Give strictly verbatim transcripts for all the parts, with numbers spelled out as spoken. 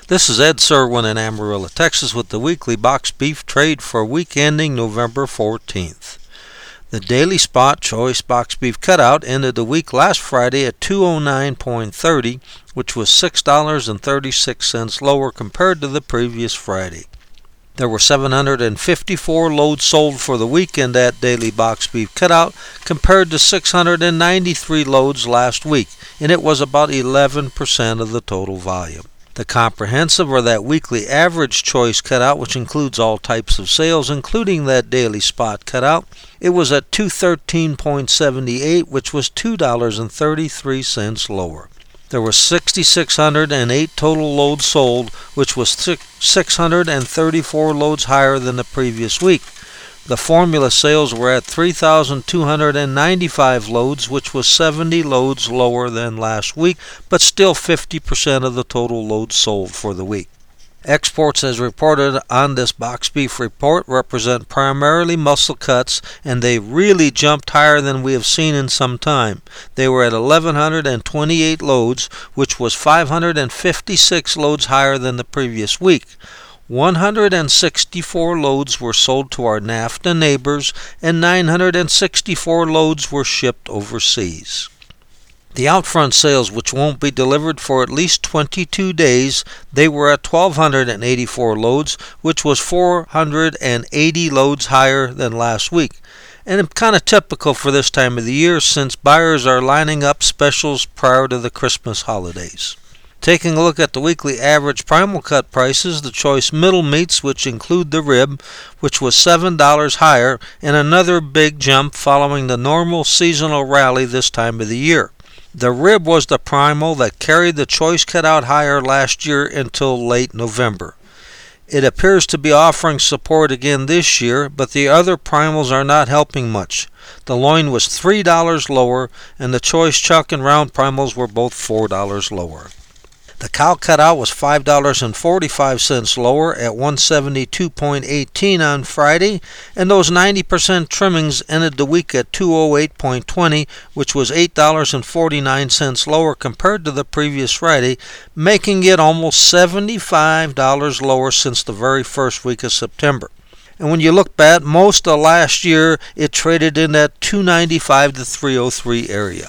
This is Ed Serwin in Amarillo, Texas with the weekly box beef trade for week ending November fourteenth. The daily spot choice box beef cutout ended the week last Friday at two oh nine thirty, which was six dollars and thirty-six cents lower compared to the previous Friday. There were seven hundred fifty-four loads sold for the weekend at daily box beef cutout compared to six hundred ninety-three loads last week, and it was about eleven percent of the total volume. The comprehensive or that weekly average choice cutout, which includes all types of sales, including that daily spot cutout, it was at two thirteen seven eight, which was two dollars and thirty-three cents lower. There were six thousand six hundred eight total loads sold, which was six hundred thirty-four loads higher than the previous week. The formula sales were at three thousand two hundred ninety-five loads, which was seventy loads lower than last week, but still fifty percent of the total loads sold for the week. Exports, as reported on this box beef report, represent primarily muscle cuts, and they really jumped higher than we have seen in some time. They were at eleven twenty-eight loads, which was five hundred fifty-six loads higher than the previous week. one hundred sixty-four loads were sold to our NAFTA neighbors, and nine hundred sixty-four loads were shipped overseas. The outfront sales, which won't be delivered for at least twenty-two days, they were at one thousand two hundred eighty-four loads, which was four hundred eighty loads higher than last week. And kind of typical for this time of the year, since buyers are lining up specials prior to the Christmas holidays. Taking a look at the weekly average primal cut prices, the choice middle meats, which include the rib, which was seven dollars higher, and another big jump following the normal seasonal rally this time of the year. The rib was the primal that carried the choice cutout higher last year until late November. It appears to be offering support again this year, but the other primals are not helping much. The loin was three dollars lower, and the choice chuck and round primals were both four dollars lower. The cow cutout was five dollars and forty-five cents lower at one seventy-two eighteen on Friday, and those ninety percent trimmings ended the week at two oh eight twenty, which was eight dollars and forty-nine cents lower compared to the previous Friday, making it almost seventy-five dollars lower since the very first week of September. And when you look back, most of last year it traded in that two ninety-five to three oh three area.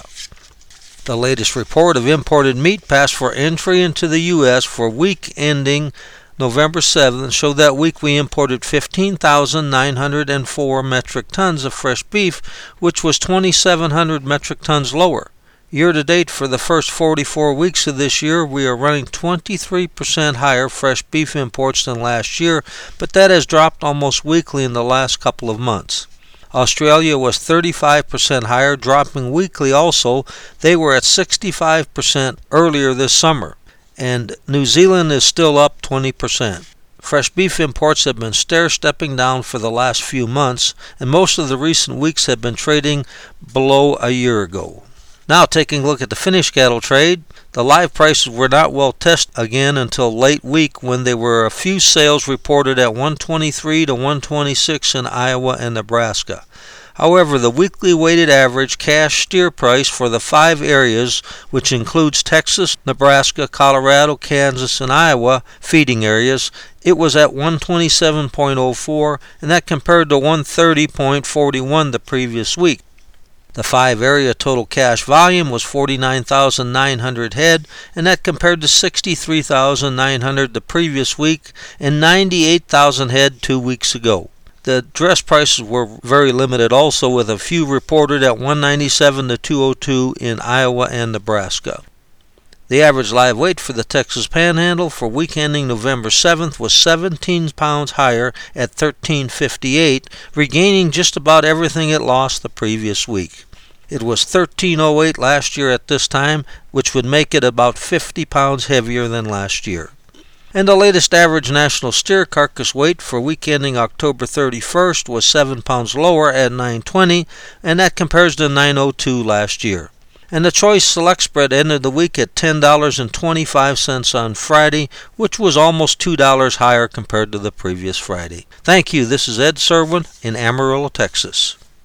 The latest report of imported meat passed for entry into the U S for week ending November seventh showed that week we imported fifteen thousand nine hundred four metric tons of fresh beef, which was twenty-seven hundred metric tons lower. Year to date for the first forty-four weeks of this year, we are running twenty-three percent higher fresh beef imports than last year, but that has dropped almost weekly in the last couple of months. Australia was thirty-five percent higher, dropping weekly also. They were at sixty-five percent earlier this summer. And New Zealand is still up twenty percent. Fresh beef imports have been stair-stepping down for the last few months, and most of the recent weeks have been trading below a year ago. Now taking a look at the finished cattle trade, the live prices were not well tested again until late week when there were a few sales reported at one twenty-three to one twenty-six in Iowa and Nebraska. However, the weekly weighted average cash steer price for the five areas, which includes Texas, Nebraska, Colorado, Kansas, and Iowa feeding areas, it was at one twenty-seven oh four, and that compared to one thirty forty-one the previous week. The five-area total cash volume was forty-nine thousand nine hundred head, and that compared to sixty-three thousand nine hundred the previous week and ninety-eight thousand head two weeks ago. The dress prices were very limited also, with a few reported at one ninety-seven to two oh two in Iowa and Nebraska. The average live weight for the Texas Panhandle for week ending November seventh was seventeen pounds higher at thirteen fifty-eight, regaining just about everything it lost the previous week. It was thirteen oh eight last year at this time, which would make it about fifty pounds heavier than last year. And the latest average national steer carcass weight for week ending October thirty-first was seven pounds lower at nine twenty, and that compares to nine oh two last year. And the choice select spread ended the week at ten dollars and twenty-five cents on Friday, which was almost two dollars higher compared to the previous Friday. Thank you. This is Ed Serwin in Amarillo, Texas.